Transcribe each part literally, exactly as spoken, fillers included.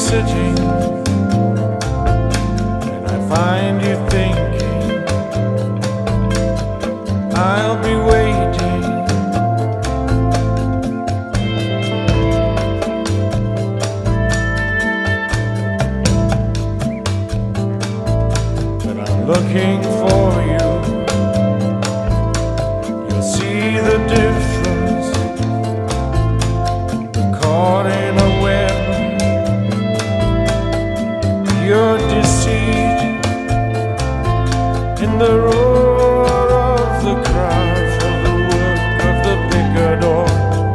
sitting and I find you thinking, I'll be waiting. But I'm looking for you. You'll see the difference. We're caught in a web. Your deceit in the roar of the crowd for the work of the picador.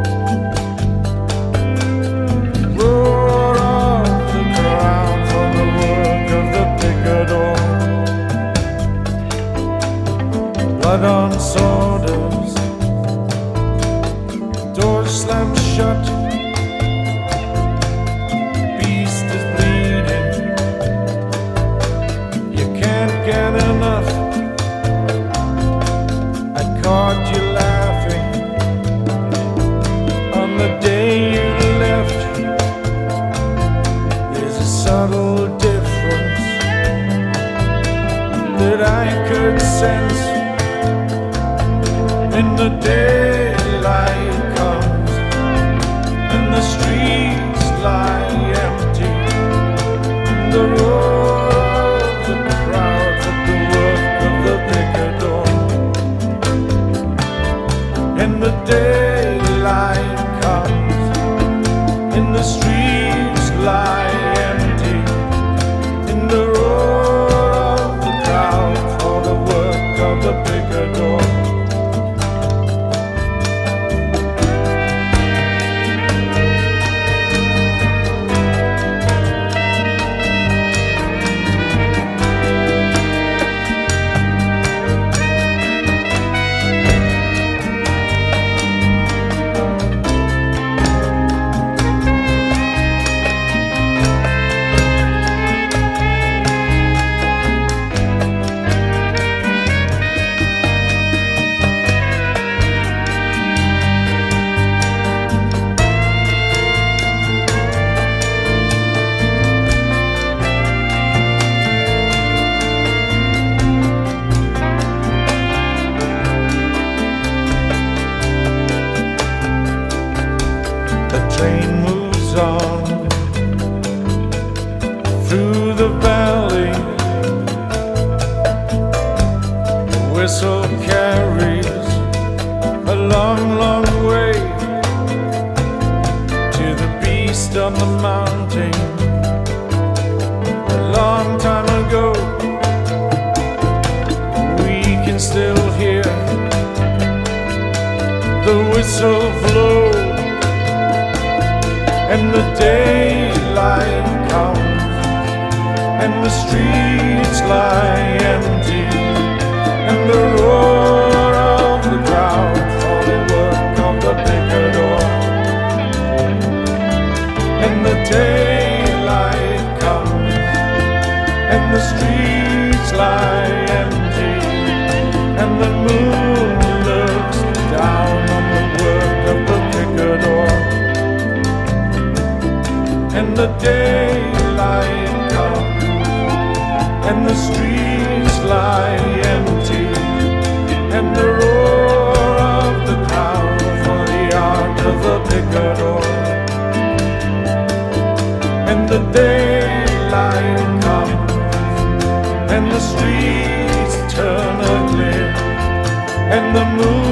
Roar of the crowd for the work of the picador. Blood on sawdust, doors slammed shut. Get enough. I caught you laughing on the day you left. There's a subtle difference that I could sense. In the daylight comes and the streets lie empty. The road and the daylight comes, and the streets lie empty, in the roar of the crowd for the work of the picador. The train moves on through the valley. The whistle carries a long, long way to the beast on the mountain. A long time ago, we can still hear the whistle blow. And the daylight comes, and the streets lie empty, and the roar of the crowd for the work of the picador. And the daylight comes, and the streets lie empty, and the moon looks down on the work of the picador. And the daylight comes, and the streets lie empty, and the roar of the crowd for the art of the picador. And the daylight comes, and the streets turn ugly, and the moon